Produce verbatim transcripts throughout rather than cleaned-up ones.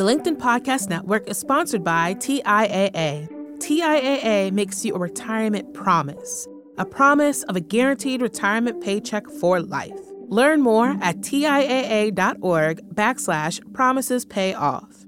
The LinkedIn Podcast Network is sponsored by T I A A. T I A A makes you a retirement promise, a promise of a guaranteed retirement paycheck for life. Learn more at TIAA.org backslash promises pay off.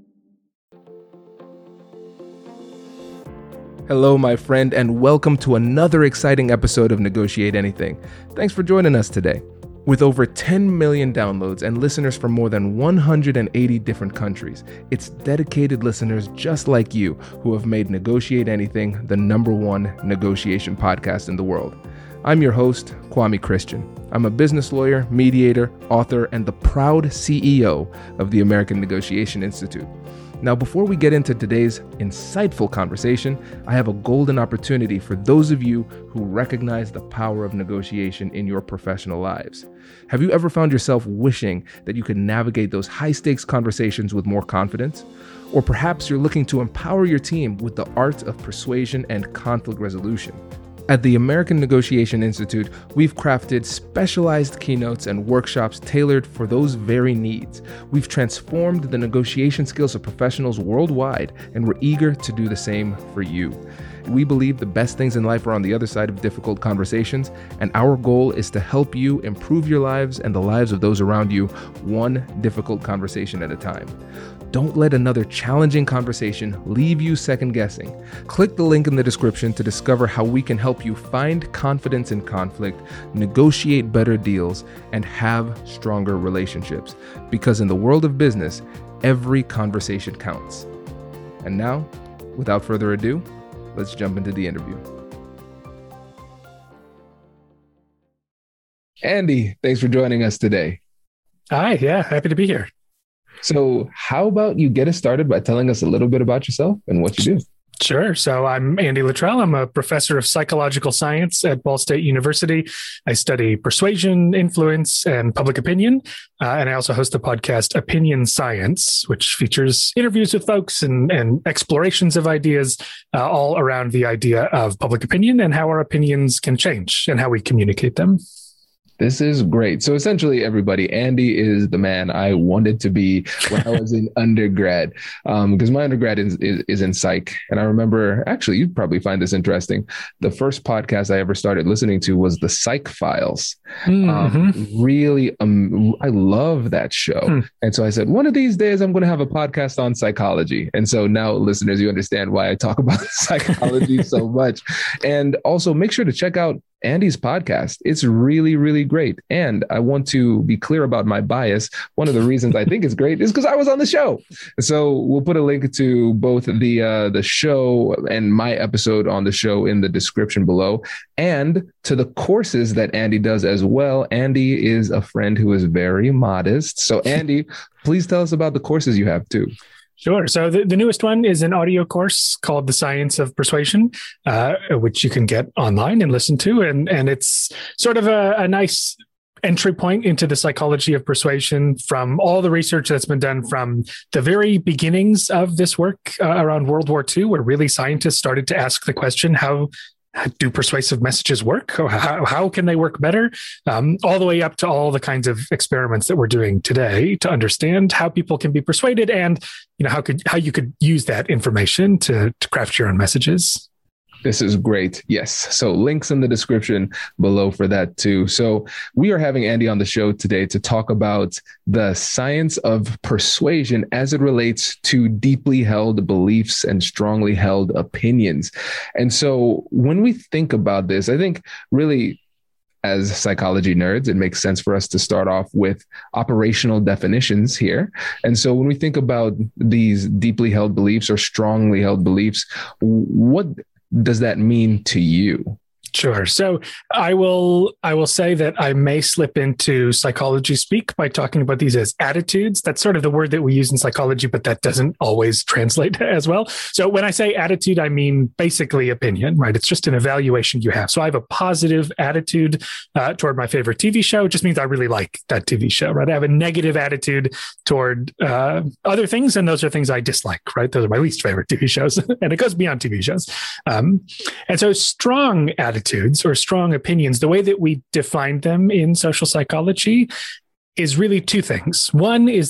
Hello, my friend, and welcome to another exciting episode of Negotiate Anything. Thanks for joining us today. With over ten million downloads and listeners from more than one hundred eighty different countries, it's dedicated listeners just like you who have made Negotiate Anything the number one negotiation podcast in the world. I'm your host, Kwame Christian. I'm a business lawyer, mediator, author, and the proud C E O of the American Negotiation Institute. Now, before we get into today's insightful conversation, I have a golden opportunity for those of you who recognize the power of negotiation in your professional lives. Have you ever found yourself wishing that you could navigate those high-stakes conversations with more confidence? Or perhaps you're looking to empower your team with the art of persuasion and conflict resolution. At the American Negotiation Institute, we've crafted specialized keynotes and workshops tailored for those very needs. We've transformed the negotiation skills of professionals worldwide, and we're eager to do the same for you. We believe the best things in life are on the other side of difficult conversations, and our goal is to help you improve your lives and the lives of those around you, one difficult conversation at a time. Don't let another challenging conversation leave you second guessing. Click the link in the description to discover how we can help you find confidence in conflict, negotiate better deals, and have stronger relationships. Because in the world of business, every conversation counts. And now, without further ado, let's jump into the interview. Andy, thanks for joining us today. Hi, yeah, happy to be here. So how about you get us started by telling us a little bit about yourself and what you do? Sure. So I'm Andy Luttrell. I'm a professor of psychological science at Ball State University. I study persuasion, influence, and public opinion. Uh, and I also host the podcast Opinion Science, which features interviews with folks and, and explorations of ideas uh, all around the idea of public opinion and how our opinions can change and how we communicate them. This is great. So essentially, everybody, Andy is the man I wanted to be when I was in undergrad, um, because my undergrad is, is, is in psych. And I remember, actually, you'd probably find this interesting. The first podcast I ever started listening to was the Psych Files. Mm-hmm. Um, really, um, I love that show. Mm. And so I said, one of these days, I'm going to have a podcast on psychology. And so now, listeners, you understand why I talk about psychology so much. And also make sure to check out Andy's podcast. It's really, really great. And I want to be clear about my bias. One of the reasons I think it's great is because I was on the show. So we'll put a link to both the uh, the show and my episode on the show in the description below, and to the courses that Andy does as well. Andy is a friend who is very modest. So Andy, please tell us about the courses you have too. Sure. So the, the newest one is an audio course called The Science of Persuasion, uh, which you can get online and listen to. And, and it's sort of a, a nice entry point into the psychology of persuasion from all the research that's been done from the very beginnings of this work uh, around World War Two, where really scientists started to ask the question, how do persuasive messages work? How, how can they work better? Um, all the way up to all the kinds of experiments that we're doing today to understand how people can be persuaded, and you know how could how you could use that information to, to craft your own messages. This is great. Yes. So links in the description below for that too. So we are having Andy on the show today to talk about the science of persuasion as it relates to deeply held beliefs and strongly held opinions. And so when we think about this, I think really as psychology nerds, it makes sense for us to start off with operational definitions here. And so when we think about these deeply held beliefs or strongly held beliefs, what does that mean to you? Sure. So I will I will say that I may slip into psychology speak by talking about these as attitudes. That's sort of the word that we use in psychology, but that doesn't always translate as well. So when I say attitude, I mean basically opinion, right? It's just an evaluation you have. So I have a positive attitude uh, toward my favorite T V show. It just means I really like that T V show, right? I have a negative attitude toward uh, other things, and those are things I dislike, right? Those are my least favorite T V shows, and it goes beyond T V shows. Um, and so strong attitude or strong opinions, the way that we define them in social psychology is really two things. One is that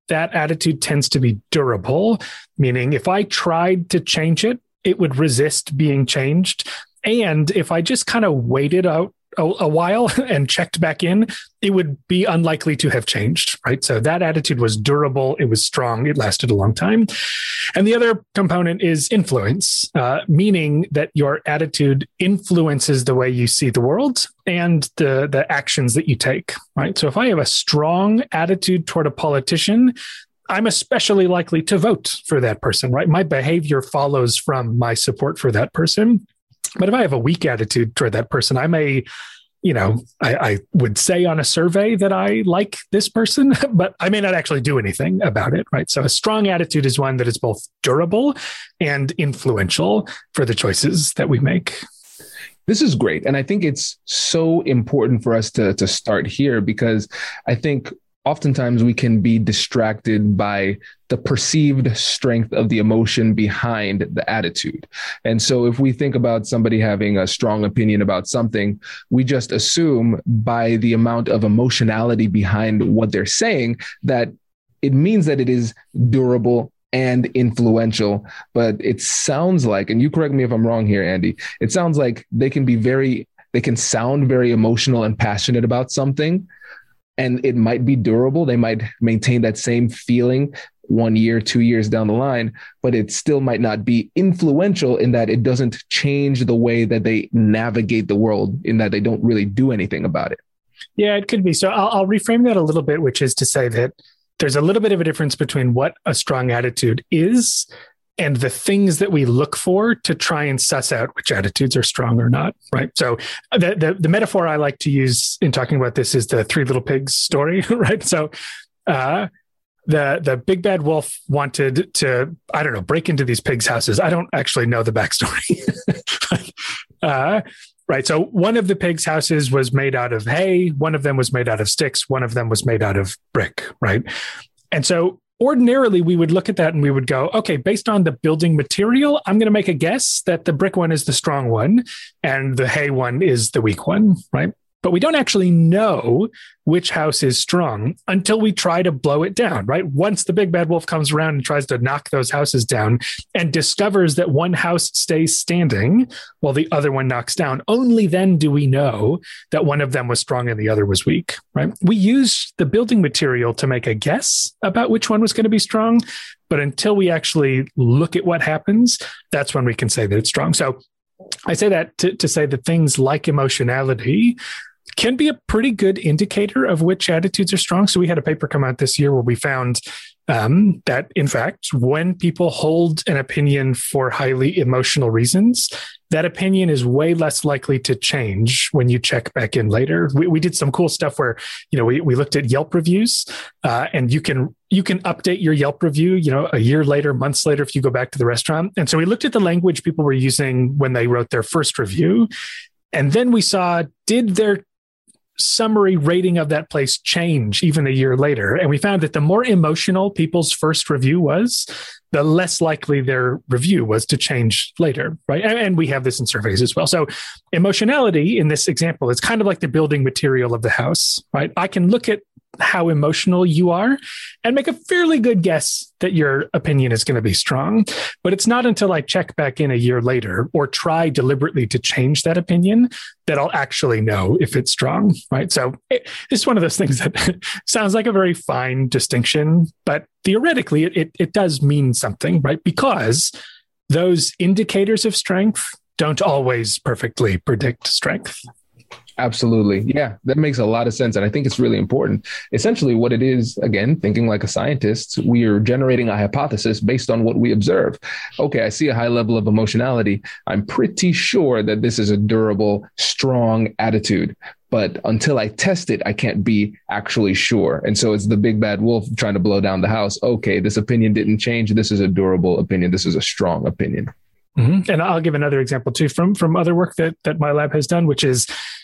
that attitude tends to be durable, meaning if I tried to change it, it would resist being changed. And if I just kind of waited out a, a while and checked back in, it would be unlikely to have changed, right? So that attitude was durable. It was strong. It lasted a long time. And the other component is influence, uh, meaning that your attitude influences the way you see the world and the, the actions that you take, right? So if I have a strong attitude toward a politician, I'm especially likely to vote for that person, right? My behavior follows from my support for that person. But if I have a weak attitude toward that person, I may, you know, I, I would say on a survey that I like this person, but I may not actually do anything about it, right? So a strong attitude is one that is both durable and influential for the choices that we make. This is great. And I think it's so important for us to, to start here, because I think oftentimes we can be distracted by the perceived strength of the emotion behind the attitude. And so if we think about somebody having a strong opinion about something, we just assume by the amount of emotionality behind what they're saying that it means that it is durable and influential. But it sounds like, and you correct me if I'm wrong here, Andy, it sounds like they can be very, they can sound very emotional and passionate about something, and it might be durable. They might maintain that same feeling one year, two years down the line, but it still might not be influential in that it doesn't change the way that they navigate the world, in that they don't really do anything about it. Yeah, it could be. So I'll, I'll reframe that a little bit, which is to say that there's a little bit of a difference between what a strong attitude is and the things that we look for to try and suss out which attitudes are strong or not, right? So the, the, the metaphor I like to use in talking about this is the Three Little Pigs story, right? So uh, the the big bad wolf wanted to, I don't know, break into these pigs' houses. I don't actually know the backstory. uh, right. So one of the pigs' houses was made out of hay. One of them was made out of sticks. One of them was made out of brick, right? And so ordinarily, we would look at that and we would go, okay, based on the building material, I'm going to make a guess that the brick one is the strong one and the hay one is the weak one, right? But we don't actually know which house is strong until we try to blow it down, right? Once the big bad wolf comes around and tries to knock those houses down and discovers that one house stays standing while the other one knocks down, only then do we know that one of them was strong and the other was weak, right? We use the building material to make a guess about which one was going to be strong, but until we actually look at what happens, that's when we can say that it's strong. So I say that to, to say that things like emotionality can be a pretty good indicator of which attitudes are strong. So we had a paper come out this year where we found um, that, in fact, when people hold an opinion for highly emotional reasons, that opinion is way less likely to change when you check back in later. We, we did some cool stuff where, you know, we, we looked at Yelp reviews uh, and you can you can update your Yelp review, you know, a year later, months later, if you go back to the restaurant. And so we looked at the language people were using when they wrote their first review. And then we saw, did their summary rating of that place change even a year later? And we found that the more emotional people's first review was, the less likely their review was to change later, right? And, and we have this in surveys as well. So emotionality in this example is kind of like the building material of the house, right? I can look at how emotional you are and make a fairly good guess that your opinion is going to be strong. But it's not until I check back in a year later or try deliberately to change that opinion that I'll actually know if it's strong, right? So it, it's one of those things that sounds like a very fine distinction, but theoretically it, it, it does mean something, right? Because those indicators of strength don't always perfectly predict strength. Absolutely. Yeah, that makes a lot of sense. And I think it's really important. Essentially, what it is, again, thinking like a scientist, we are generating a hypothesis based on what we observe. Okay, I see a high level of emotionality. I'm pretty sure that this is a durable, strong attitude. But until I test it, I can't be actually sure. And so it's the big bad wolf trying to blow down the house. Okay, this opinion didn't change. This is a durable opinion. This is a strong opinion. Mm-hmm. And I'll give another example too from, from other work that, that my lab has done, which is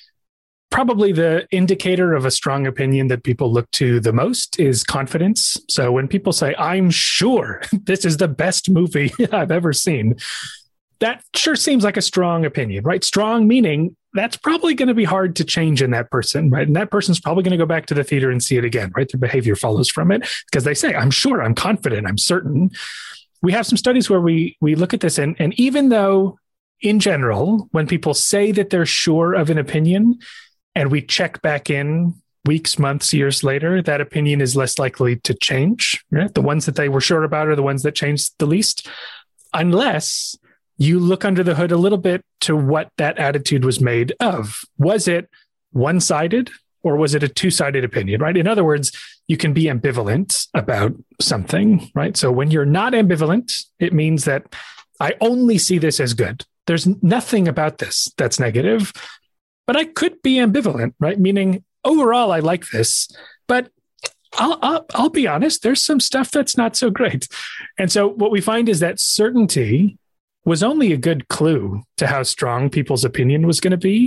probably the indicator of a strong opinion that people look to the most is confidence. So when people say, I'm sure this is the best movie I've ever seen, that sure seems like a strong opinion, right? Strong meaning that's probably going to be hard to change in that person, right? And that person's probably going to go back to the theater and see it again, right? Their behavior follows from it because they say, I'm sure, I'm confident, I'm certain. We have some studies where we we look at this, and, and even though in general, when people say that they're sure of an opinion and we check back in weeks, months, years later, that opinion is less likely to change, right? The ones that they were sure about are the ones that changed the least, unless you look under the hood a little bit to what that attitude was made of. Was it one-sided or was it a two-sided opinion, right? In other words, you can be ambivalent about something, right? So when you're not ambivalent, it means that I only see this as good. There's nothing about this that's negative, but I could be ambivalent, right? Meaning overall, I like this, but I'll, I'll, I'll be honest, there's some stuff that's not so great. And so what we find is that certainty was only a good clue to how strong people's opinion was going to be.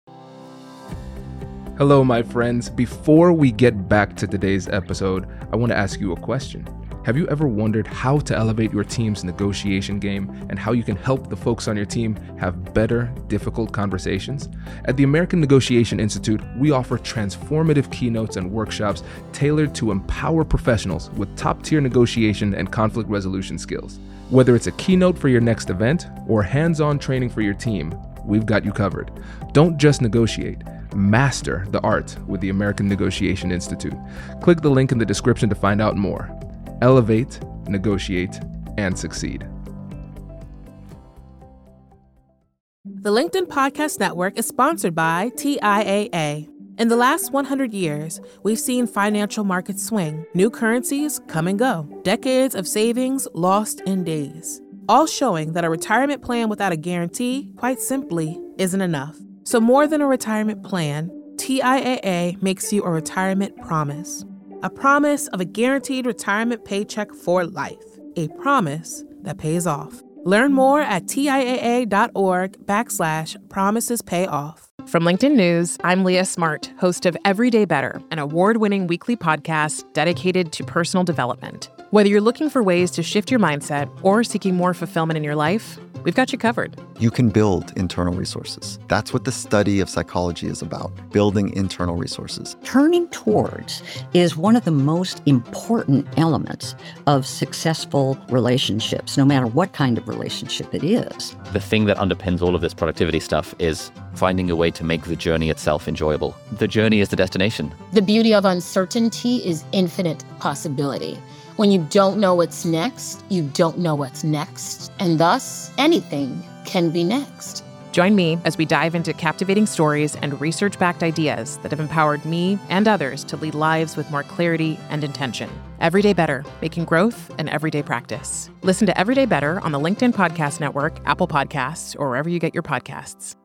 Hello, my friends. Before we get back to today's episode, I want to ask you a question. Have you ever wondered how to elevate your team's negotiation game and how you can help the folks on your team have better, difficult conversations? At the American Negotiation Institute, we offer transformative keynotes and workshops tailored to empower professionals with top-tier negotiation and conflict resolution skills. Whether it's a keynote for your next event or hands-on training for your team, we've got you covered. Don't just negotiate. Master the art with the American Negotiation Institute. Click the link in the description to find out more. Elevate, negotiate, and succeed. The LinkedIn Podcast Network is sponsored by T I A A. In the last one hundred years, we've seen financial markets swing, new currencies come and go, decades of savings lost in days, all showing that a retirement plan without a guarantee, quite simply, isn't enough. So more than a retirement plan, T I A A makes you a retirement promise. A promise of a guaranteed retirement paycheck for life. A promise that pays off. Learn more at TIAA.org backslash promises pay off. From LinkedIn News, I'm Leah Smart, host of Everyday Better, an award-winning weekly podcast dedicated to personal development. Whether you're looking for ways to shift your mindset or seeking more fulfillment in your life, we've got you covered. You can build internal resources. That's what the study of psychology is about, building internal resources. Turning towards is one of the most important elements of successful relationships, no matter what kind of relationship it is. The thing that underpins all of this productivity stuff is finding a way to make the journey itself enjoyable. The journey is the destination. The beauty of uncertainty is infinite possibility. When you don't know what's next, you don't know what's next. And thus, anything can be next. Join me as we dive into captivating stories and research-backed ideas that have empowered me and others to lead lives with more clarity and intention. Everyday Better, making growth an everyday practice. Listen to Everyday Better on the LinkedIn Podcast Network, Apple Podcasts, or wherever you get your podcasts.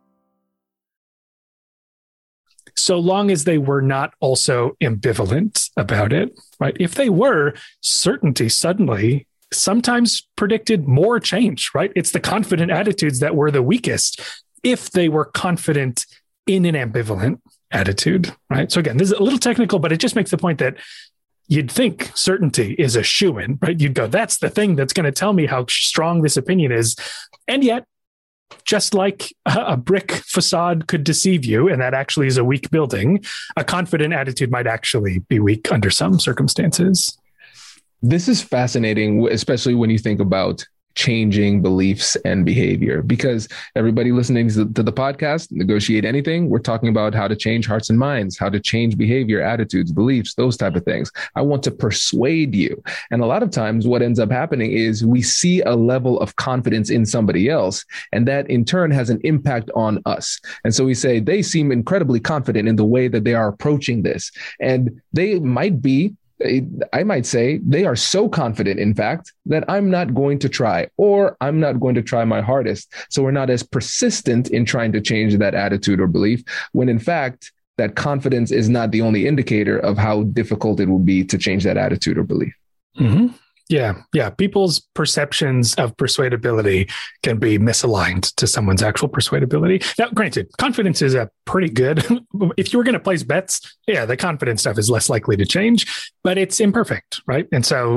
So long as they were not also ambivalent about it, right? If they were, certainty suddenly sometimes predicted more change, right? It's the confident attitudes that were the weakest if they were confident in an ambivalent attitude, right? So again, this is a little technical, but it just makes the point that you'd think certainty is a shoo-in, right? You'd go, that's the thing that's going to tell me how strong this opinion is. And yet, just like a brick facade could deceive you, and that actually is a weak building, a confident attitude might actually be weak under some circumstances. This is fascinating, especially when you think about changing beliefs and behavior, because everybody listening to the podcast, Negotiate Anything, we're talking about how to change hearts and minds, how to change behavior, attitudes, beliefs, those type of things. I want to persuade you. And a lot of times what ends up happening is we see a level of confidence in somebody else, and that in turn has an impact on us. And so we say they seem incredibly confident in the way that they are approaching this. And they might be I might say they are so confident, in fact, that I'm not going to try, or I'm not going to try my hardest. So we're not as persistent in trying to change that attitude or belief, when in fact, that confidence is not the only indicator of how difficult it will be to change that attitude or belief. Mm-hmm. Yeah. Yeah. People's perceptions of persuadability can be misaligned to someone's actual persuadability. Now, granted, confidence is a pretty good, if you were going to place bets, yeah, the confidence stuff is less likely to change, but it's imperfect, right? And so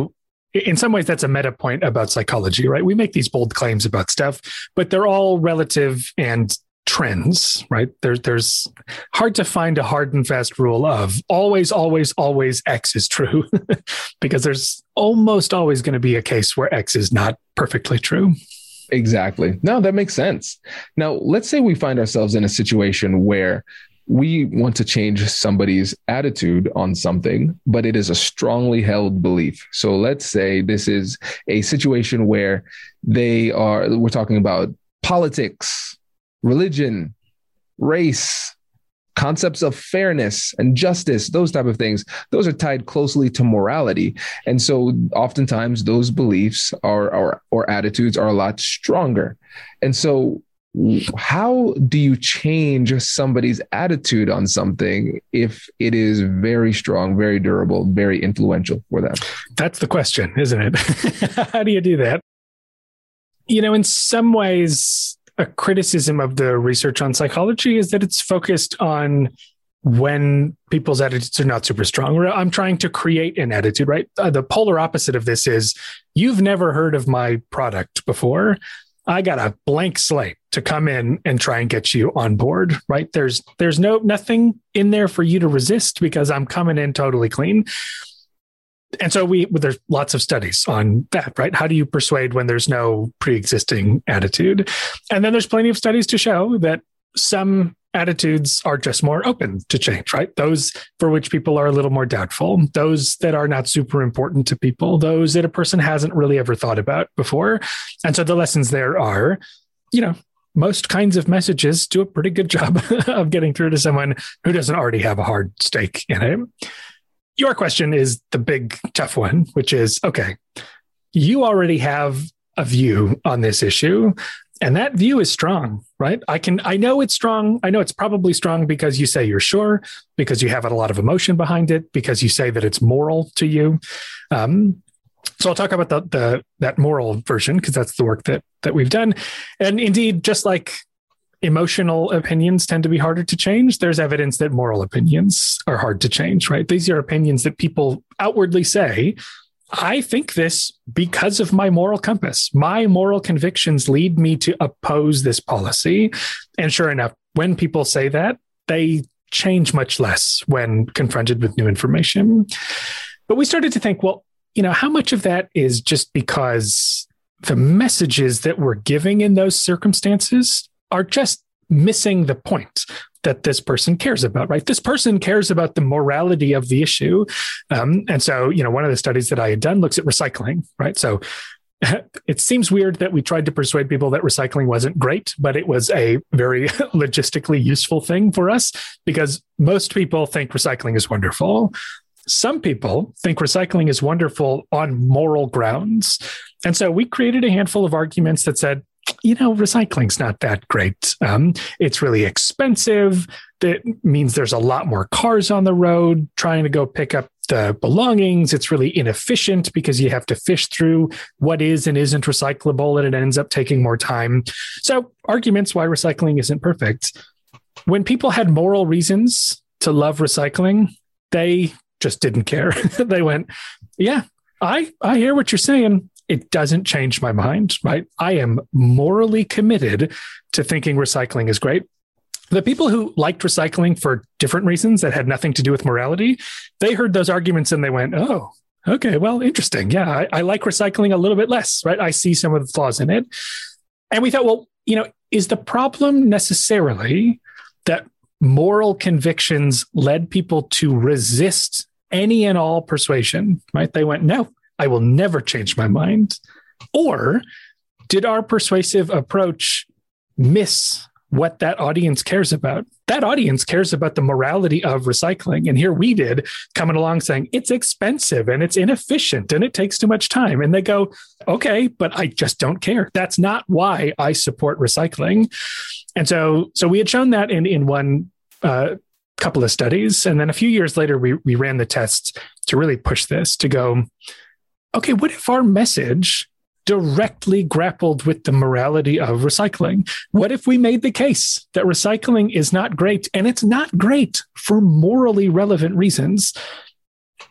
in some ways, that's a meta point about psychology, right? We make these bold claims about stuff, but they're all relative and trends, right? There's there's hard to find a hard and fast rule of always, always, always X is true, because there's almost always going to be a case where X is not perfectly true. Exactly. No, that makes sense. Now, let's say we find ourselves in a situation where we want to change somebody's attitude on something, but it is a strongly held belief. So let's say this is a situation where they are, we're talking about politics, religion, race, concepts of fairness and justice, those type of things. Those are tied closely to morality. And so oftentimes those beliefs are, or, or attitudes are a lot stronger. And so how do you change somebody's attitude on something if it is very strong, very durable, very influential for them? That's the question, isn't it? How do you do that? You know, in some ways, a criticism of the research on psychology is that it's focused on when people's attitudes are not super strong. I'm trying to create an attitude, right? Uh, the polar opposite of this is you've never heard of my product before. I got a blank slate to come in and try and get you on board, right? There's there's no nothing in there for you to resist because I'm coming in totally clean. And so we there's lots of studies on that, right? How do you persuade when there's no pre-existing attitude? And then there's plenty of studies to show that some attitudes are just more open to change, right? Those for which people are a little more doubtful, those that are not super important to people, those that a person hasn't really ever thought about before. And so the lessons there are, you know, most kinds of messages do a pretty good job of getting through to someone who doesn't already have a hard stake in it. Your question is the big tough one, which is, okay, you already have a view on this issue. And that view is strong, right? I can, I know it's strong. I know it's probably strong because you say you're sure, because you have a lot of emotion behind it, because you say that it's moral to you. Um, so I'll talk about the, the that moral version, because that's the work that that we've done. And indeed, just like emotional opinions tend to be harder to change, there's evidence that moral opinions are hard to change, right? These are opinions that people outwardly say, I think this because of my moral compass. My moral convictions lead me to oppose this policy. And sure enough, when people say that, they change much less when confronted with new information. But we started to think, well, you know, how much of that is just because the messages that we're giving in those circumstances are just missing the point that this person cares about, right? This person cares about the morality of the issue. Um, and so, you know, one of the studies that I had done looks at recycling, right? So it seems weird that we tried to persuade people that recycling wasn't great, but it was a very logistically useful thing for us because most people think recycling is wonderful. Some people think recycling is wonderful on moral grounds. And so we created a handful of arguments that said, you know, recycling's not that great. Um, it's really expensive. That means there's a lot more cars on the road trying to go pick up the belongings. It's really inefficient because you have to fish through what is and isn't recyclable, and it ends up taking more time. So arguments why recycling isn't perfect. When people had moral reasons to love recycling, they just didn't care. They went, yeah, I, I hear what you're saying. It doesn't change my mind, right? I am morally committed to thinking recycling is great. The people who liked recycling for different reasons that had nothing to do with morality, they heard those arguments and they went, oh, okay, well, interesting. Yeah, I, I like recycling a little bit less, right? I see some of the flaws in it. And we thought, well, you know, is the problem necessarily that moral convictions led people to resist any and all persuasion, right? They went, no, I will never change my mind. Or did our persuasive approach miss what that audience cares about? That audience cares about the morality of recycling. And here we did coming along saying it's expensive and it's inefficient and it takes too much time. And they go, okay, but I just don't care. That's not why I support recycling. And so, so we had shown that in, in one uh, couple of studies. And then a few years later, we, we ran the tests to really push this to go, okay, what if our message directly grappled with the morality of recycling? What if we made the case that recycling is not great, and it's not great for morally relevant reasons?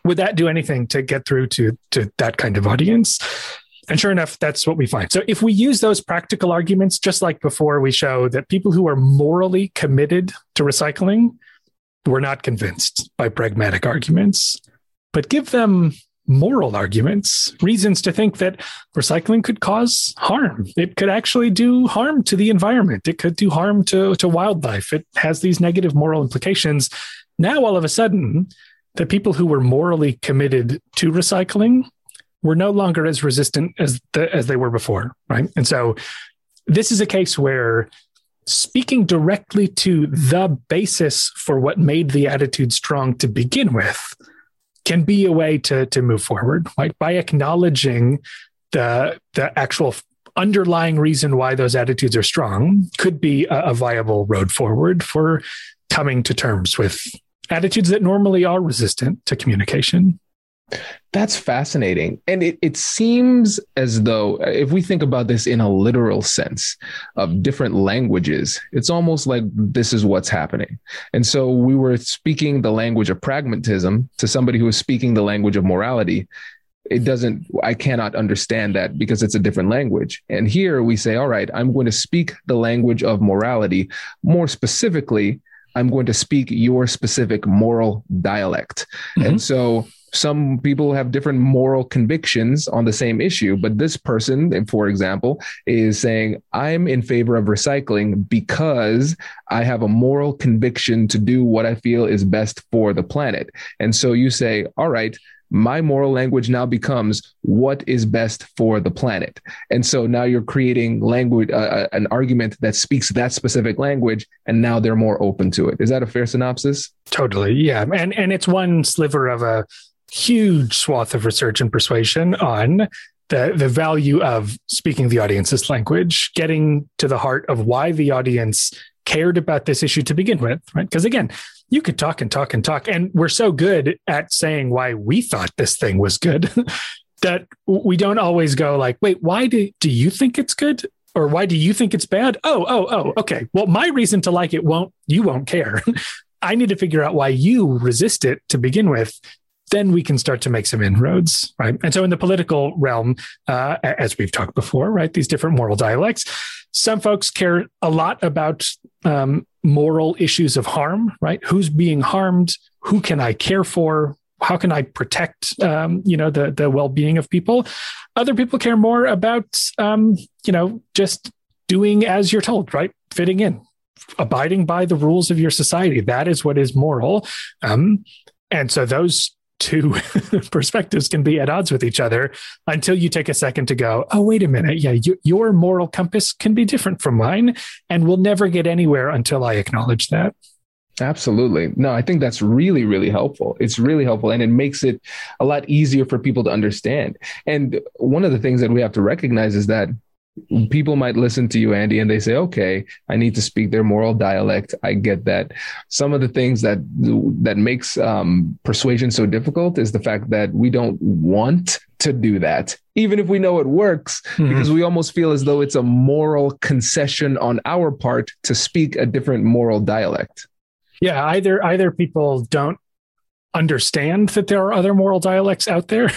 would that do anything to get through to, to that kind of audience? And sure enough, that's what we find. So if we use those practical arguments, just like before, we show that people who are morally committed to recycling were not convinced by pragmatic arguments, but give them moral arguments, reasons to think that recycling could cause harm. It could actually do harm to the environment. It could do harm to, to wildlife. It has these negative moral implications. Now, all of a sudden, the people who were morally committed to recycling were no longer as resistant as the, as they were before, right? And so this is a case where speaking directly to the basis for what made the attitude strong to begin with can be a way to, to move forward, right? By acknowledging the, the actual underlying reason why those attitudes are strong could be a, a viable road forward for coming to terms with attitudes that normally are resistant to communication. That's fascinating. And it, it seems as though if we think about this in a literal sense of different languages, it's almost like this is what's happening. And so we were speaking the language of pragmatism to somebody who is speaking the language of morality. It doesn't, I cannot understand that because it's a different language. And here we say, all right, I'm going to speak the language of morality. More specifically, I'm going to speak your specific moral dialect. Mm-hmm. And so some people have different moral convictions on the same issue, but this person, for example, is saying, I'm in favor of recycling because I have a moral conviction to do what I feel is best for the planet. And so you say, all right, my moral language now becomes what is best for the planet. And so now you're creating language, uh, an argument that speaks that specific language, and now they're more open to it. Is that a fair synopsis? Totally. Yeah. And, and it's one sliver of a huge swath of research and persuasion on the, the value of speaking the audience's language, getting to the heart of why the audience cared about this issue to begin with, right? Because again, you could talk and talk and talk, and we're so good at saying why we thought this thing was good that we don't always go like, wait, why do, do you think it's good? Or why do you think it's bad? Oh, oh, oh, okay. Well, my reason to like it won't, you won't care. I need to figure out why you resist it to begin with. Then we can start to make some inroads, right? And so in the political realm, uh, as we've talked before, right, these different moral dialects, some folks care a lot about um, moral issues of harm, right? Who's being harmed? Who can I care for? How can I protect, um, you know, the the well-being of people? Other people care more about, um, you know, just doing as you're told, right? Fitting in, abiding by the rules of your society. That is what is moral. Um, and so those two perspectives can be at odds with each other until you take a second to go, oh, wait a minute. Yeah, you, your moral compass can be different from mine, and we'll never get anywhere until I acknowledge that. Absolutely. No, I think that's really, really helpful. It's really helpful. And it makes it a lot easier for people to understand. And one of the things that we have to recognize is that people might listen to you, Andy, and they say, okay, I need to speak their moral dialect. I get that. Some of the things that that makes um, persuasion so difficult is the fact that we don't want to do that, even if we know it works, mm-hmm. because we almost feel as though it's a moral concession on our part to speak a different moral dialect. Yeah, either either people don't understand that there are other moral dialects out there,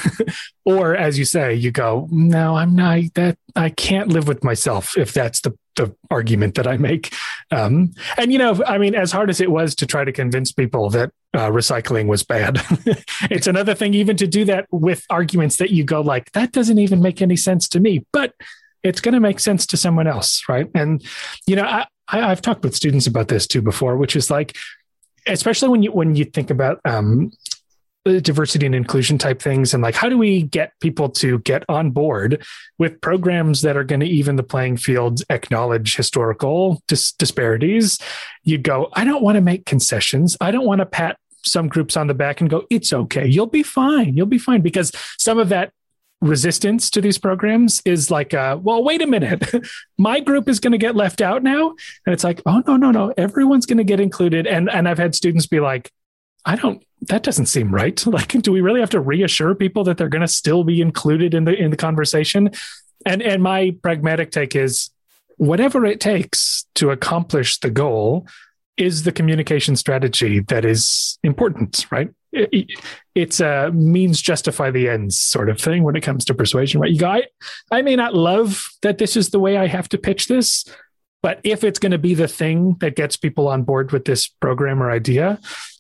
or as you say, you go, no, I'm not that. I can't live with myself if that's the, the argument that I make. Um, and, you know, I mean, as hard as it was to try to convince people that uh, recycling was bad, it's another thing even to do that with arguments that you go like, that doesn't even make any sense to me, but it's going to make sense to someone else. Right. And, you know, I, I, I've talked with students about this too before, which is like, especially when you when you think about um, diversity and inclusion type things, and like, how do we get people to get on board with programs that are going to even the playing field, acknowledge historical dis- disparities? You go, I don't want to make concessions. I don't want to pat some groups on the back and go, it's okay. You'll be fine. You'll be fine. Because some of that resistance to these programs is like, uh, well, wait a minute, my group is going to get left out now. And it's like, oh, no, no, no, everyone's going to get included. And, and I've had students be like, I don't, that doesn't seem right. Like, do we really have to reassure people that they're going to still be included in the, in the conversation? And, and my pragmatic take is whatever it takes to accomplish the goal is the communication strategy that is important, right? it, it's a means justify the ends sort of thing when it comes to persuasion, right? You go, I, I may not love that this is the way I have to pitch this, but if it's going to be the thing that gets people on board with this program or idea,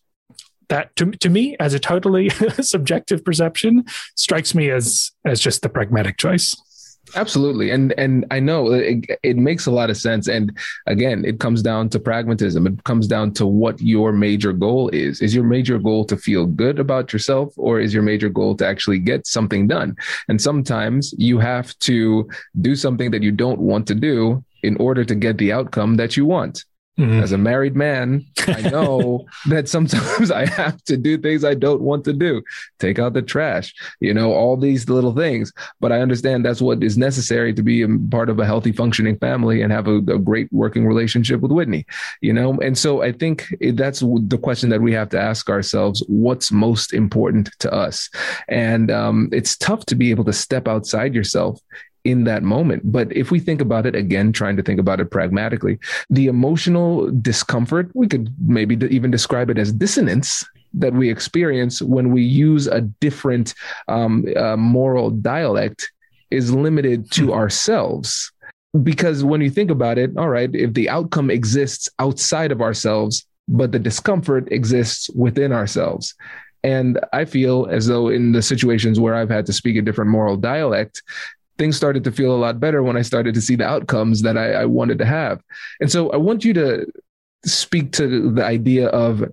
that to, to me, as a totally subjective perception, strikes me as as just the pragmatic choice. Absolutely. And and I know it, it makes a lot of sense. And again, it comes down to pragmatism. It comes down to what your major goal is. Is your major goal to feel good about yourself, or is your major goal to actually get something done? And sometimes you have to do something that you don't want to do in order to get the outcome that you want. Mm-hmm. As a married man, I know that sometimes I have to do things I don't want to do. Take out the trash, you know, all these little things. But I understand that's what is necessary to be a part of a healthy, functioning family and have a, a great working relationship with Whitney, you know. And so I think that's the question that we have to ask ourselves: what's most important to us? And um, it's tough to be able to step outside yourself in that moment. But if we think about it again, trying to think about it pragmatically, the emotional discomfort, we could maybe even describe it as dissonance that we experience when we use a different um, uh, moral dialect is limited to ourselves. Because when you think about it, all right, if the outcome exists outside of ourselves, but the discomfort exists within ourselves. And I feel as though in the situations where I've had to speak a different moral dialect, things started to feel a lot better when I started to see the outcomes that I, I wanted to have. And so I want you to speak to the idea of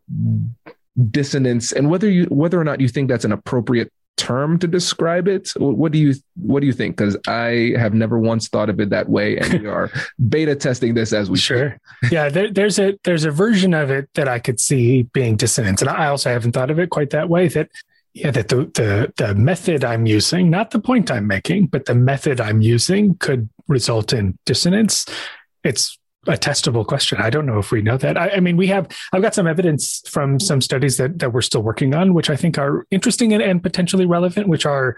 dissonance and whether you whether or not you think that's an appropriate term to describe it. What do you what do you think? Because I have never once thought of it that way, and we are beta testing this as we sure. Yeah, there, there's a there's a version of it that I could see being dissonance, and I also haven't thought of it quite that way. That Yeah, that the, the the method I'm using, not the point I'm making, but the method I'm using could result in dissonance. It's a testable question. I don't know if we know that. I, I mean, we have, I've got some evidence from some studies that, that we're still working on, which I think are interesting and, and potentially relevant, which are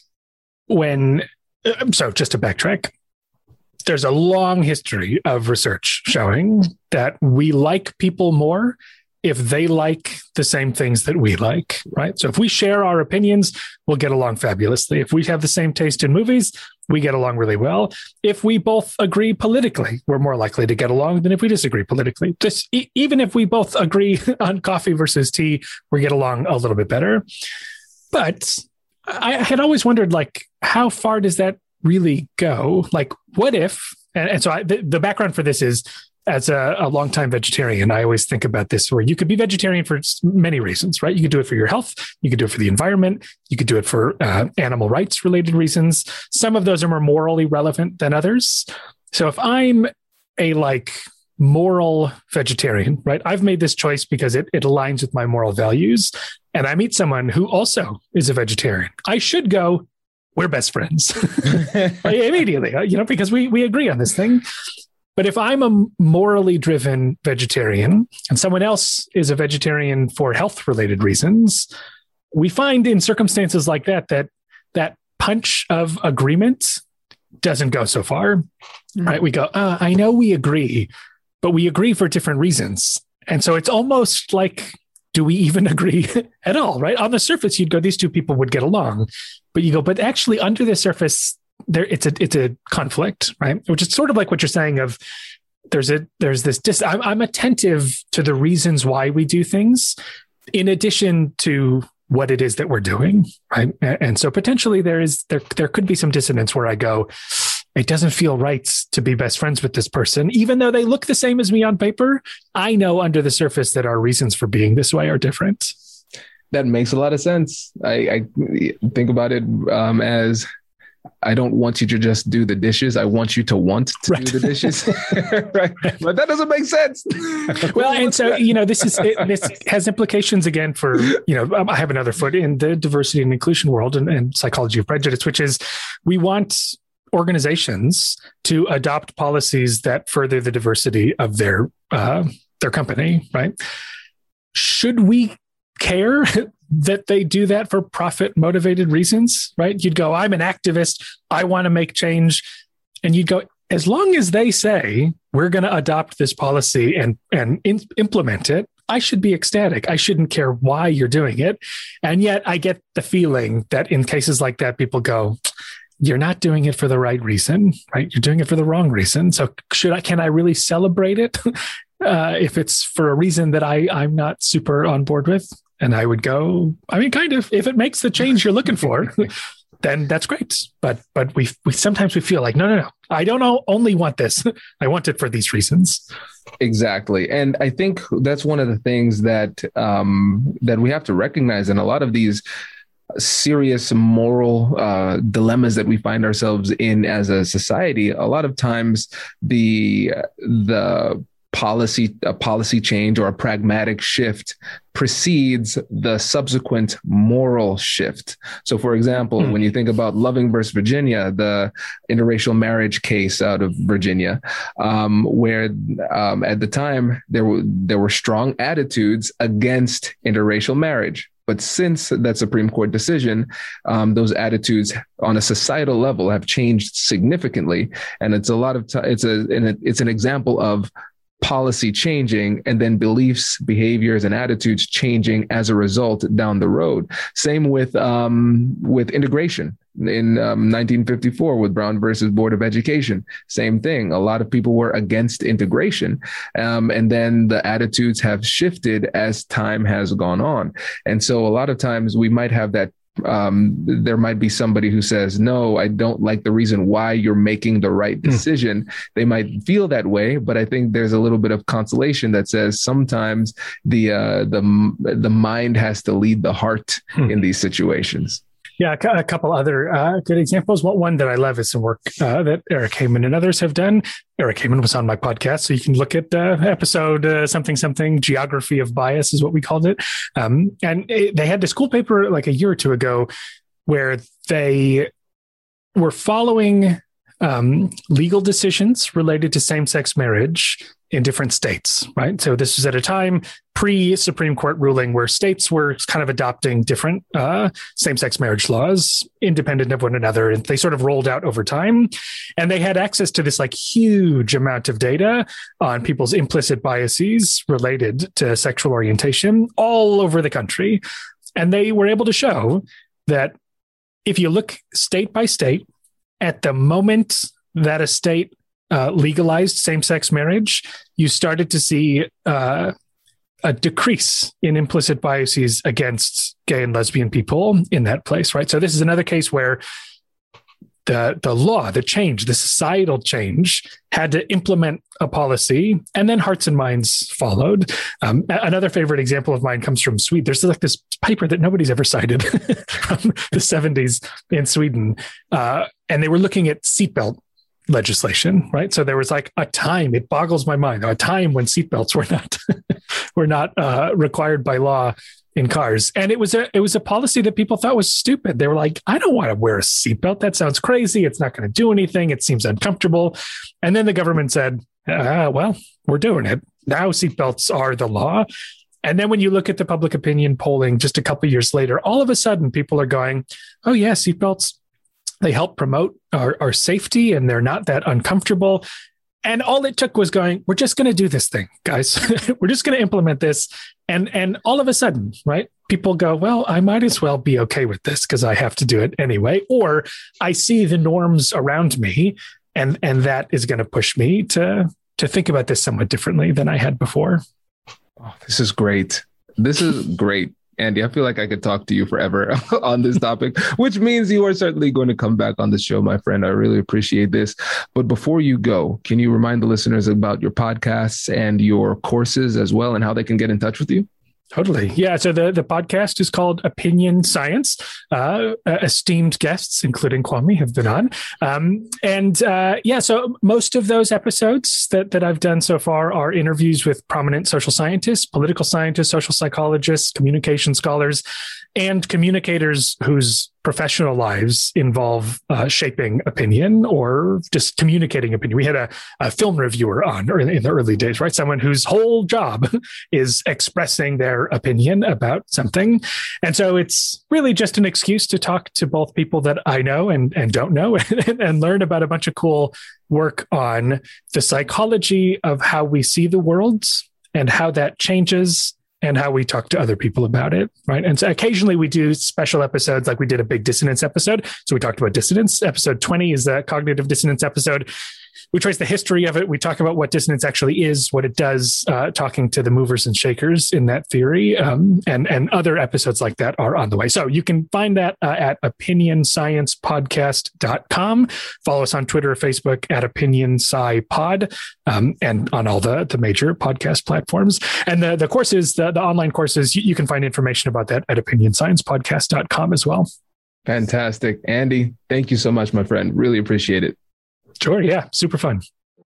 when, so just to backtrack, there's a long history of research showing that we like people more if they like the same things that we like, right? So if we share our opinions, we'll get along fabulously. If we have the same taste in movies, we get along really well. If we both agree politically, we're more likely to get along than if we disagree politically. Just e- even if we both agree on coffee versus tea, we get along a little bit better. But I had always wondered, like, how far does that really go? Like, what if, and, and so I, the, the background for this is, as a, a longtime vegetarian, I always think about this where you could be vegetarian for many reasons, right? You could do it for your health. You could do it for the environment. You could do it for uh, animal rights related reasons. Some of those are more morally relevant than others. So if I'm a like moral vegetarian, right? I've made this choice because it, it aligns with my moral values. And I meet someone who also is a vegetarian. I should go, we're best friends immediately, you know, because we we agree on this thing. But if I'm a morally driven vegetarian and someone else is a vegetarian for health related reasons, we find in circumstances like that, that that punch of agreement doesn't go so far, mm-hmm. right? We go, uh, I know we agree, but we agree for different reasons. And so it's almost like, do we even agree at all, right? On the surface, you'd go, these two people would get along, but you go, but actually under the surface, there it's a it's a conflict, right? Which is sort of like what you're saying of there's a there's this dis, I'm, I'm attentive to the reasons why we do things in addition to what it is that we're doing, right? And so potentially there is there there could be some dissonance where I go, it doesn't feel right to be best friends with this person, even though they look the same as me on paper. I know under the surface that our reasons for being this way are different. That makes a lot of sense. I, I think about it um, as I don't want you to just do the dishes. I want you to want to right. do the dishes. Right. But that doesn't make sense. Well, and so, you know, this is, it, this has implications again for, you know, I have another foot in the diversity and inclusion world and, and psychology of prejudice, which is we want organizations to adopt policies that further the diversity of their, uh, their company, right? Should we care that they do that for profit motivated reasons, right? You'd go, I'm an activist. I want to make change. And you'd go, as long as they say we're going to adopt this policy and, and in, implement it, I should be ecstatic. I shouldn't care why you're doing it. And yet I get the feeling that in cases like that, people go, you're not doing it for the right reason, right? You're doing it for the wrong reason. So should I, can I really celebrate it uh, if it's for a reason that I, I'm not super on board with? And I would go, I mean, kind of, if it makes the change you're looking for, then that's great. But but we we sometimes we feel like, no, no, no, I don't know, only want this. I want it for these reasons. Exactly. And I think that's one of the things that um, that we have to recognize in a lot of these serious moral uh, dilemmas that we find ourselves in as a society. A lot of times the the policy, a policy change or a pragmatic shift precedes the subsequent moral shift. So, for example, mm. when you think about Loving versus Virginia, the interracial marriage case out of Virginia, um, where um, at the time there were there were strong attitudes against interracial marriage. But since that Supreme Court decision, um, those attitudes on a societal level have changed significantly, and it's a lot of t- it's a it's an example of policy changing and then beliefs, behaviors, and attitudes changing as a result down the road. Same with um, with integration in um, nineteen fifty-four with Brown versus Board of Education. Same thing. A lot of people were against integration. Um, and then the attitudes have shifted as time has gone on. And so a lot of times we might have that Um, there might be somebody who says, no, I don't like the reason why you're making the right decision. Mm. They might feel that way, but I think there's a little bit of consolation that says sometimes the uh, the the mind has to lead the heart mm. in these situations. Yeah, a couple other uh, good examples. One that I love is some work uh, that Eric Heyman and others have done. Eric Heyman was on my podcast, so you can look at uh, episode uh, something, something, Geography of Bias is what we called it. Um, and it, they had this cool paper like a year or two ago where they were following um, legal decisions related to same-sex marriage in different states, right? So this was at a time pre-Supreme Court ruling where states were kind of adopting different uh, same-sex marriage laws independent of one another. And they sort of rolled out over time. And they had access to this like huge amount of data on people's implicit biases related to sexual orientation all over the country. And they were able to show that if you look state by state, at the moment that a state Uh, legalized same-sex marriage, you started to see uh, a decrease in implicit biases against gay and lesbian people in that place, right? So this is another case where the the law, the change, the societal change had to implement a policy, and then hearts and minds followed. Um, another favorite example of mine comes from Sweden. There's like this paper that nobody's ever cited from the seventies in Sweden, uh, and they were looking at seatbelt legislation, right? So there was like a time, it boggles my mind, a time when seatbelts were not were not uh, required by law in cars. And it was a it was a policy that people thought was stupid. They were like, I don't want to wear a seatbelt. That sounds crazy. It's not going to do anything. It seems uncomfortable. And then the government said, uh, well, we're doing it. Now seatbelts are the law. And then when you look at the public opinion polling just a couple of years later, all of a sudden people are going, oh yeah, seatbelts, they help promote our, our safety and they're not that uncomfortable. And all it took was going, we're just going to do this thing, guys. We're just going to implement this. And, and all of a sudden, right, people go, well, I might as well be okay with this because I have to do it anyway. Or I see the norms around me and, and that is going to push me to, to think about this somewhat differently than I had before. Oh, this is great. This is great. Andy, I feel like I could talk to you forever on this topic, which means you are certainly going to come back on the show, my friend. I really appreciate this. But before you go, can you remind the listeners about your podcasts and your courses as well and how they can get in touch with you? Totally. Yeah. So the, the podcast is called Opinion Science. Uh, esteemed guests, including Kwame, have been on. Um, and uh, yeah, so most of those episodes that, that I've done so far are interviews with prominent social scientists, political scientists, social psychologists, communication scholars, and communicators whose professional lives involve uh, shaping opinion or just communicating opinion. We had a, a film reviewer on in the early days, right? Someone whose whole job is expressing their opinion about something. And so it's really just an excuse to talk to both people that I know and, and don't know and, and learn about a bunch of cool work on the psychology of how we see the world and how that changes and how we talk to other people about it, right? And so occasionally we do special episodes, like we did a big dissonance episode. So we talked about dissonance. Episode twenty is the cognitive dissonance episode. We trace the history of it. We talk about what dissonance actually is, what it does, uh, talking to the movers and shakers in that theory. Um, and, and other episodes like that are on the way. So you can find that uh, at opinion science podcast dot com. Follow us on Twitter or Facebook at OpinionSciPod, um, and on all the, the major podcast platforms. And the, the courses, the, the online courses, you, you can find information about that at opinion science podcast dot com as well. Fantastic. Andy, thank you so much, my friend. Really appreciate it. Sure. Yeah. Super fun.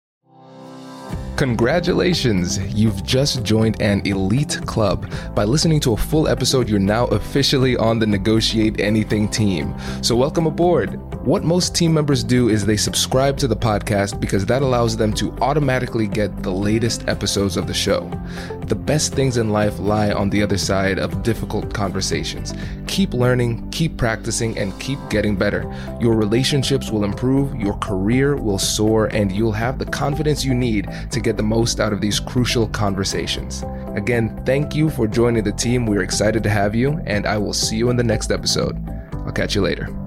Congratulations! You've just joined an elite club. By listening to a full episode, you're now officially on the Negotiate Anything team. So welcome aboard. What most team members do is they subscribe to the podcast because that allows them to automatically get the latest episodes of the show. The best things in life lie on the other side of difficult conversations. Keep learning, keep practicing, and keep getting better. Your relationships will improve, your career will soar, and you'll have the confidence you need to get the most out of these crucial conversations. Again, thank you for joining the team. We're excited to have you, and I will see you in the next episode. I'll catch you later.